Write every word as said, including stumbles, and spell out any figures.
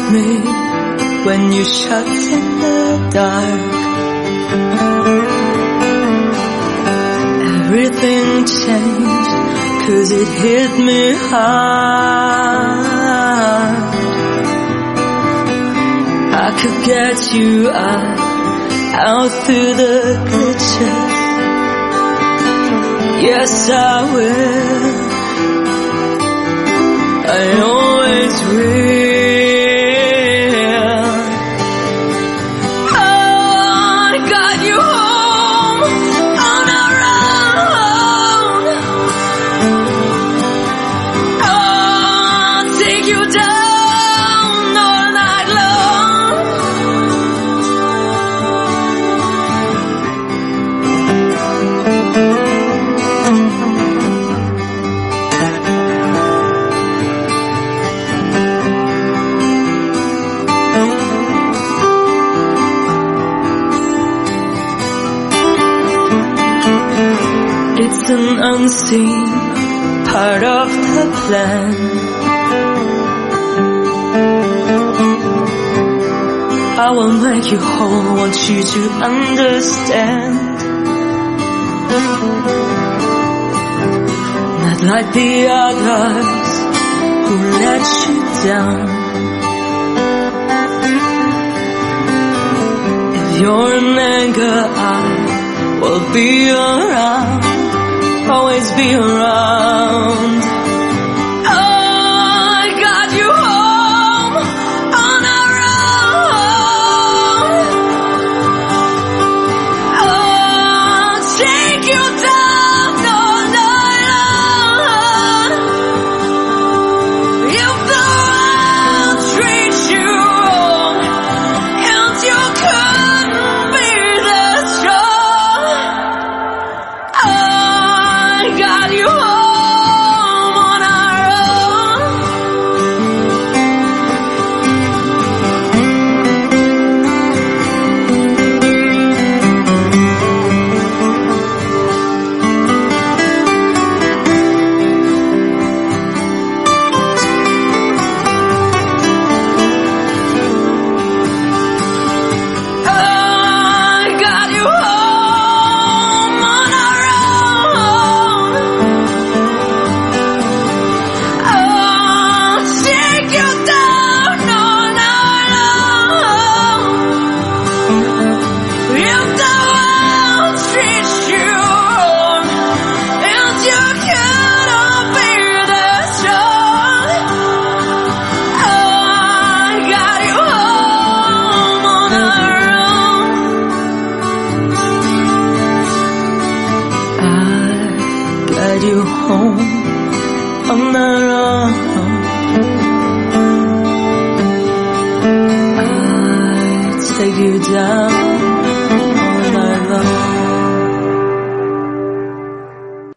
me when you shut in the dark. Everything changed, 'cause it hit me hard. I could get you out, out through the glitches. Yes, I will. I always will. Oh, I got you home on our own. Oh, I'll take you down all night long. It's an unseen part of the plan. I will make you whole, want you to understand. Not like the others who let you down. If you're in anger, I will be around. Always be around. Oh, I got you home on our own. Oh, I'll take you down all night long. If the world treats you wrong and you couldn't be this strong, oh, got you home on our own. Oh, I got you home on our own. I'll take you down all night long. If the world treats you wrong and you cannot be that strong, oh, I got you home on our own. I got you home on our own. I take you down